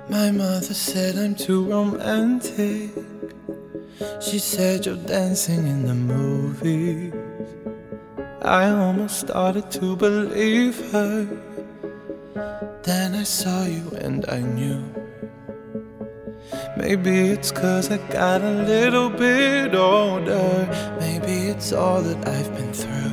My mother said I'm too romantic. She said you're dancing in the movies. I almost started to believe her. Then I saw you and I knew. Maybe it's 'cause I got a little bit older. Maybe it's all that I've been through.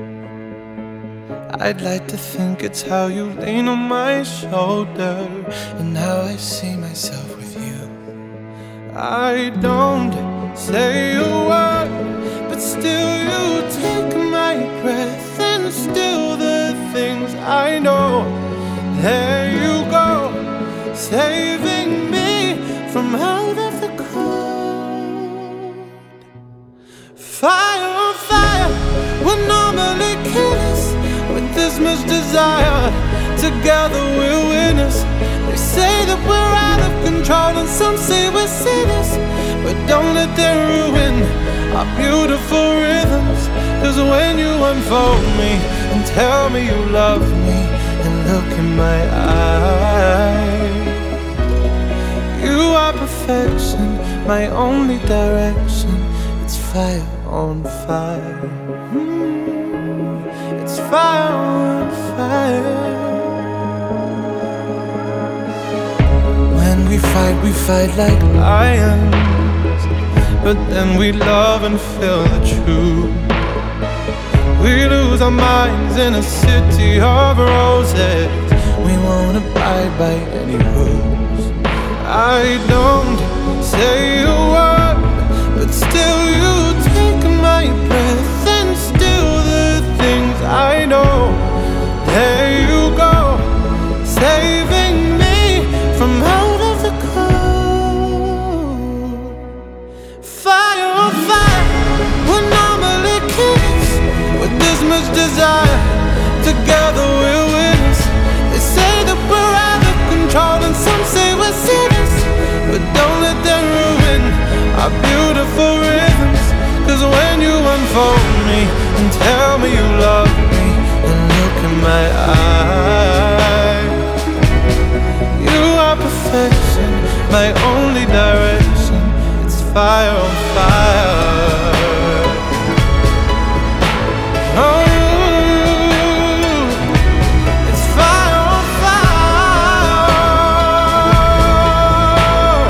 I'd like to think it's how you lean on my shoulder and how I see myself with you. I don't say a word, but still you take my breath, and still the things I know. There you go, saving me from out of the cold. Fire on fire, we're normally killers with this much desire. Together we're winners. They say that we're out of control and some say we're sinners, but don't let them ruin our beautiful rhythms. 'Cause when you unfold me and tell me you love me and look in my eyes, you are perfection, my only direction. It's fire on fire. It's fire on fire. When we fight like lions, but then we love and feel the truth. We lose our minds in a city of roses. We won't abide by any rules. I don't say a word, but still you take my breath, and still the things I know. There you go, saving me from out of the cold. Fire on fire, we're normally kids with this much desire. Together we're winners. They say that we're out of control and some say we're sinners, but don't let them ruin our beautiful rhythms. 'Cause when you unfold me and tell me you love me and look in my eyes, you are perfection, my only direction. It's fire on fire. Oh, it's fire on fire.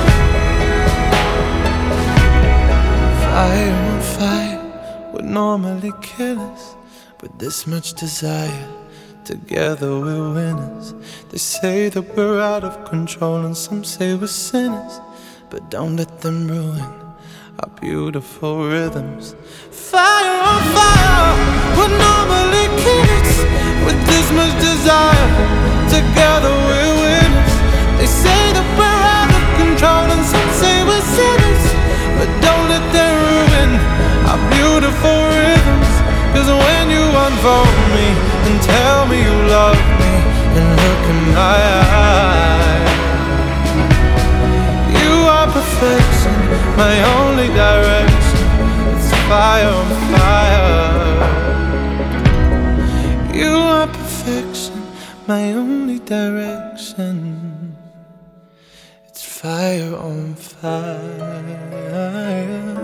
Fire on fire, we're normally killers with this much desire. Together we're winners. They say that we're out of control and some say we're sinners, but don't let them ruin our beautiful rhythms. Fire on fire, we're normally kids with this much desire. Together we're winners. They say that we're out of control and some say we're sinners, but don't let them ruin our beautiful rhythms. 'Cause when you unfold me and tell me you love me and look in my eyes, you are perfection, my only direction. It's fire on fire. You are perfection, my only direction. It's fire on fire.